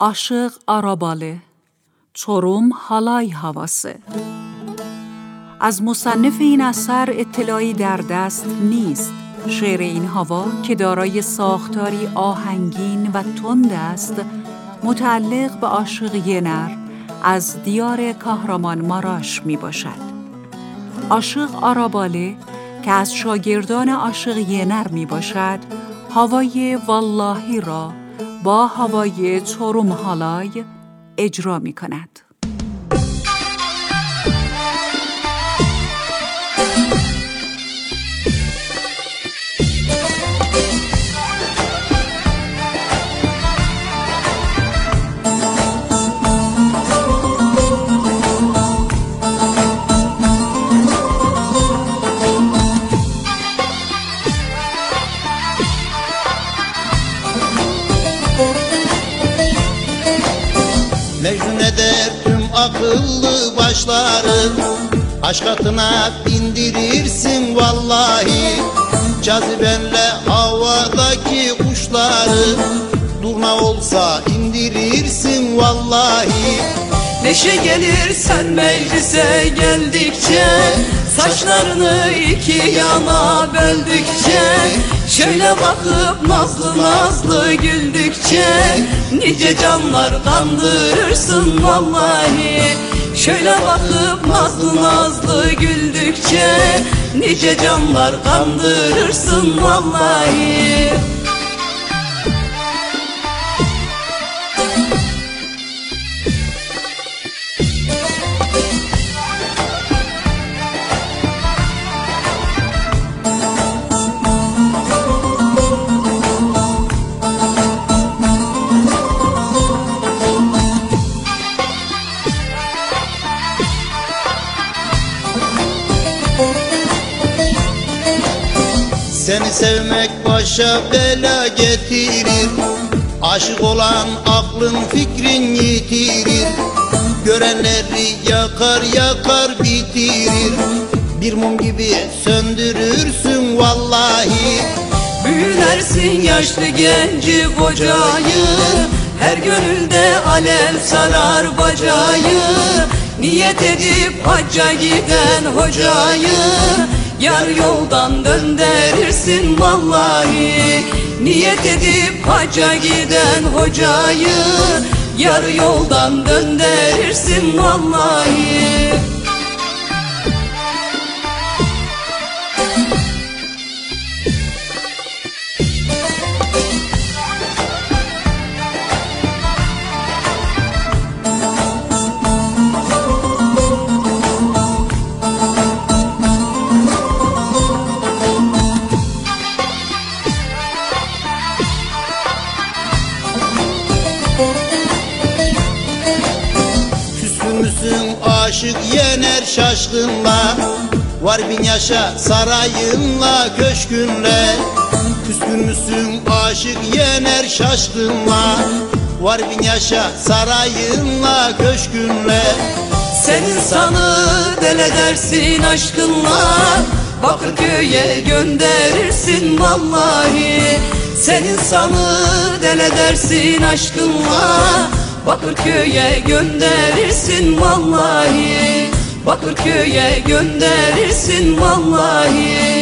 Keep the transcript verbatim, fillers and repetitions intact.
Aşık Arabalı Çorum Halay Havası. از مصنف این اثر اطلاعی در دست نیست. شعر این هوا که دارای ساختاری آهنگین و تند است، متعلق به عاشق ینر از دیار کاهرامانماراش می باشد. عاشق آراباله که از شاگردان عاشق ینر می باشد، هوای واللهی را با هوای چروم هالای اجرا می کند. Mecnun eder tüm akıllı başları, aşk atına bindirirsin vallahi. Cazibenle havadaki kuşları, durna olsa indirirsin vallahi. Neşe gelir sen meclise geldikçe, saçlarını iki yana böldükçe, şöyle bakıp nazlı nazlı güldükçe, nice canlar kandırırsın vallahi. Şöyle bakıp nazlı nazlı güldükçe, nice canlar kandırırsın vallahi. Seni sevmek başa bela getirir, aşık olan aklın fikrin yitirir. Görenleri yakar yakar bitirir, bir mum gibi söndürürsün vallahi. Büyülersin yaşlı genci kocayı, her gönülde alev sarar bacayı. Niyet edip hacca giden hocayı, yar yoldan döndürürsün vallahi. Niyet edip hacca giden hocayı, yar yoldan döndürürsün vallahi. Küstürmüşsün aşık yener şaşkınla, var bin yaşa sarayınla köşkünle. Küstürmüşsün aşık yener şaşkınla, var bin yaşa sarayınla köşkünle. Sen insanı del edersin aşkınla, Bakırköy'e gönderirsin vallahi. Sen insanı del edersin aşkınla, Bakırköy'e gönderirsin vallahi. Bakırköy'e gönderirsin vallahi.